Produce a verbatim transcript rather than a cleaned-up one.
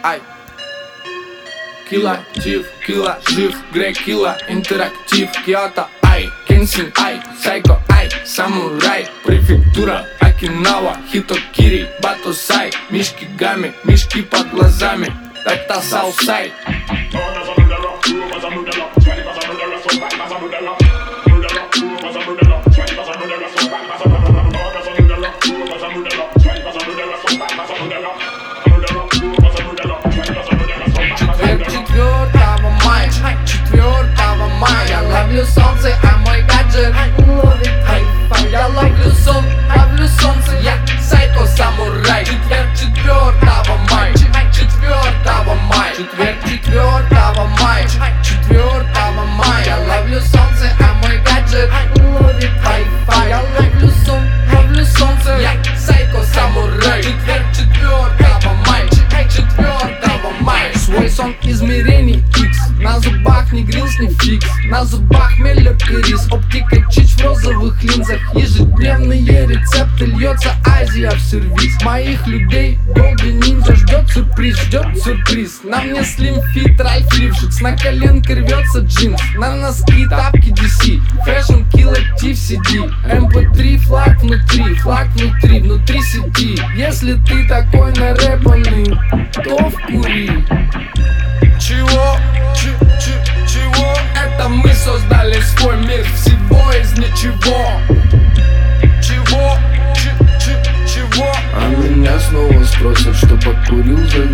ай. Кила, Тив, Кила, жив, Грей, Кила, интерактив, Киото, ай, Кенсин, ай, Сайко, ай, Самурай, префектура, Окинава, Хитокири, Батусай, Мишки Гами, мишки под глазами, это Саусай. четвёртого мая я ловлю солнце, а мой гаджет ловит хай-фай. Я ловлю сон, ловлю солнце, я Сайко Самурай. Четверг четвёртого мая, четвёртого мая, четверг четвёртого мая, четвёртого мая я ловлю солнце, а мой гаджет ловит хай-фай. Я ловлю сон, ловлю солнце, я Сайко Самурай. Четверг четвёртого мая, четвёртого мая. Свой сон измерений икс, на зубах ни грилс, ни фикс, на зубах меллер и рис, оптика чич в розовых линзах. Ежедневные рецепты, льется Азия в сервис. Моих людей Golden Ninja ждет сюрприз, ждет сюрприз. На мне Slim Fit, Ральф Лившиц, на коленке рвется джинс, на носки тапки ди си, Fashion Killer ти си ди, эм пэ три флаг внутри, флаг внутри, внутри сети. Если ты такой нарэпанный, то вкури. Чего? Ч, ч, чего? Это мы создали свой мир, всего из ничего. Чего? Ч, ч, чего? А меня снова спросят, что покурил за